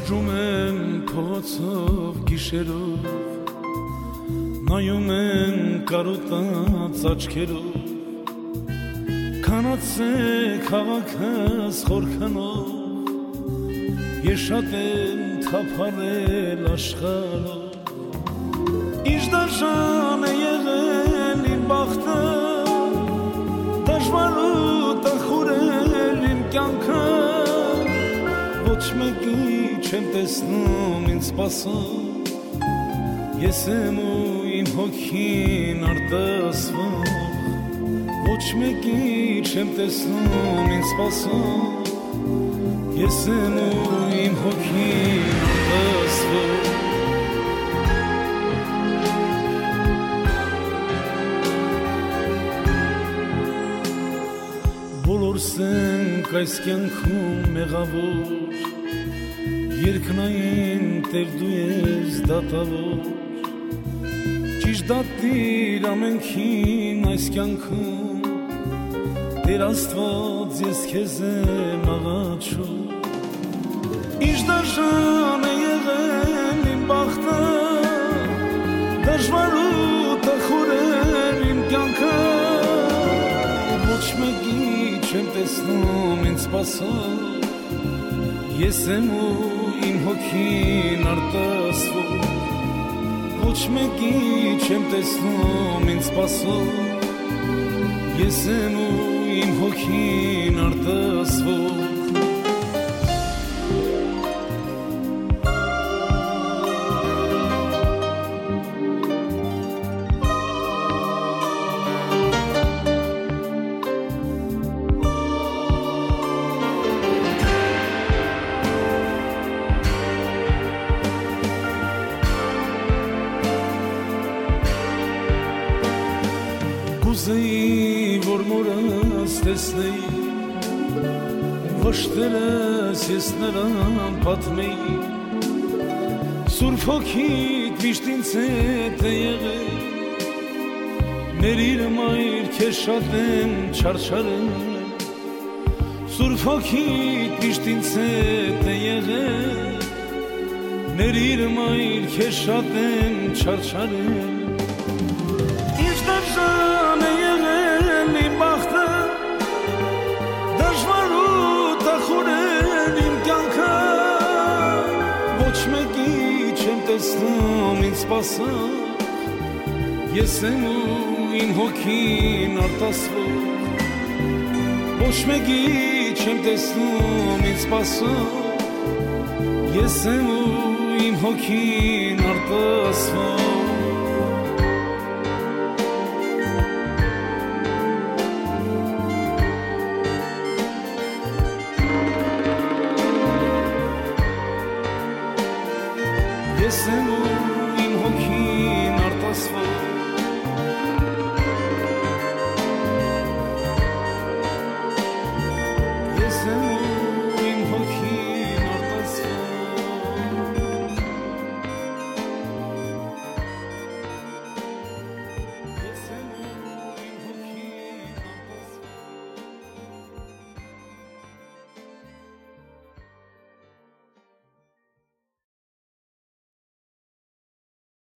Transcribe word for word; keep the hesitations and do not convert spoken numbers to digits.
Շրջում եմ փոցով գիշերով, նայում եմ կարոտած աչքերով, քանացե քաղաքս խորքանով, ես շատ եմ թափառել աշխարհով, ինչ դաժան է եղել իմ բախտը, դժվար ու տխուր էր իմ կյանքը, ոչ մեկի չեմ տեսնում ինձ սպասող, ես եմ ու իմ հոգին արտասվող, ոչ մեկի չեմ տեսնում ինձ սպասող, ես եմ ու իմ հոգին արտասվող։ Բոլորս ենք այս կյանքում մեղավոր, երկնային Տեր դու ես դատավոր, ճիշտ դատիր ամենքին այս կյանքում, Տեր Աստված ես քեզ եմ աղաչում, ինչ դաժան է եղել իմ բախտը, դժվար ու տխուր էր իմ կյանքը, ոչ մեկի չեմ տեսնում ինձ սպասող, ես եմ ու իմ հոգին արտասվող, ոչ մեկի չեմ տեսնում ինձ սպասող, ես եմ ու իմ հոգին արտասվող։ Կուզեի, որ մորս տեսնեի, վշտերս ես նրան պատմեի, Սուրբ հոգիդ միշտ ինձ հետ է եղել, ներիր մայր քեզ շատ եմ չարչարել, Սուրբ հոգիդ միշտ ինձ հետ է եղել, ներիր մայր քեզ շատ եմ չարչարել, դժան է եղել իմ բախտը, դժվար ու տխուր էր իմ կյանքը, ոչ մեկի չեմ տեսնում ինձ սպասող, ես եմ ու իմ հոգին արտասվող, ոչ մեկի չեմ տեսնում ինձ սպասող, ես եմ ու իմ հոգին արտասվող։ Ես եմ ու իմ հոգին արտասվող,